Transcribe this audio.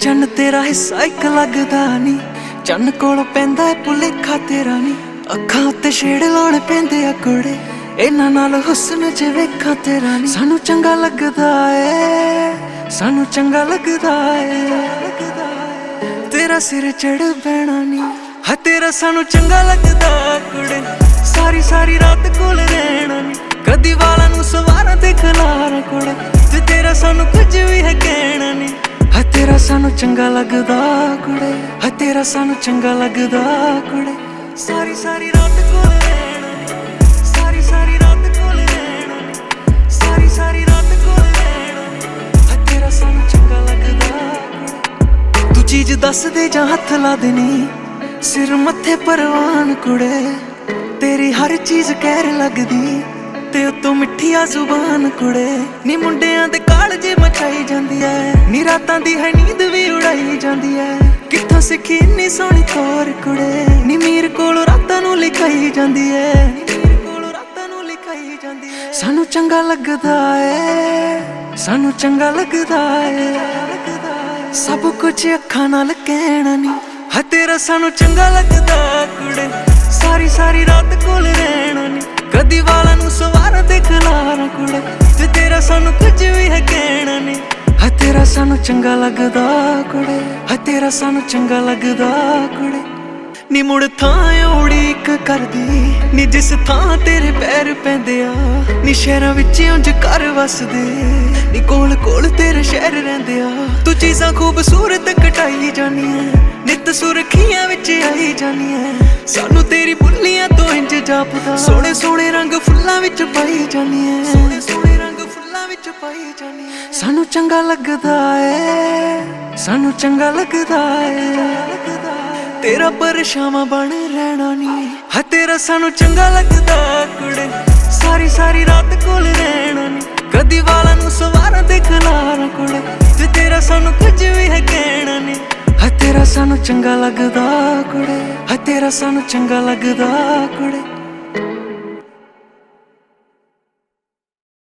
चन्न तेरा हिस्सा एक लगदा नी, चन्न कोलों पैंदा है भुलेखा तेरा नी। अखां उत्ते छेड़ लाउणे पैंदे आ कुड़े, इन्हां नाल हुस्न च वेखां तेरा नी। सानू चंगा लगदा ए, सानू चंगा लगदा ए, तेरा सिर चढ़ बैणा नी। हा तेरा सानू चंगा लगदा कुड़े, सारी सारी रात कोल रहना नी। कदी वालां नू सवारां ते खलारां कुड़े, ते तेरा सानू कुछ भी है कहना नी। हा तेरा सानू चंगा लगदा कुड़े, हा तेरा सानू चंगा लगदा कुड़े, सारी सारी रात कोल रहना नी। सारी सारी रात कोल रहना नी, सारी सारी रात कोल रहना नी। हा तेरा सानू चंगा लगदा कुड़े। तू चीज दस दे जां हत्थ ला देनी, सिर मत्थे परवान कुड़े। तेरी हर चीज कहर लगदी, ते उतों मिठिया जुबान कुड़े। नी मुंडियां दे कालजे मचाई जांदी ऐ, नी रातां दी है नींद भी उड़ाई जांदी ऐ। कित्थों सिक्खी इन्नी सोहनी तोर कुड़े, नी मीर कोलों रातां नूं लिखाई जांदी ऐ। सानू चंगा लगदा ऐ, सानू चंगा लगदा ऐ, सब कुछ अखां नाल कहना नी। हा तेरा सानू चंगा लगदा कुड़े, सारी सारी रात कोल रहना नी। कदी वालां नू सवारां ते खलारां कुड़े, ते तेरा सानू कुछ भी है कहना नी। हा तेरा सानू चंगा लगदा कुड़े, हा तेरा सानू चंगा लगदा कुड़े। नी मुड़ थां उड़ीक करदी, नी जिस थां तेरे पैर पैंदे आ। नी शहरां विच उंज घर वसदे, नी कोल कोल तेरे शहर रहिंदे आ। तू चीज़ां खूबसूरत कटाई जानी ऐ, नित सुरखियां विच आई जानी ऐ। सानू तेरी बुल्लियां तो इंज जापदा, सोहणे सोहणे रंग फुल्लां विच पाई जानी ऐ। सोहणे सोहणे रंग फुल्लां विच पाई जानी ऐ। सानू चंगा लगदा ऐ, सानू चंगा लगदा ऐ, तेरा परछावां बन रहना नी। हा तेरा सानू चंगा लगदा कुड़े, सारी सारी रात कोल रहना नी। कदी वालां नू सवारां ते खलारां कुड़े, ते तेरा सानू कुछ भी है कहना नी। हा तेरा सानू चंगा लगदा कुड़े, हा तेरा सानू चंगा लगदा कुड़े।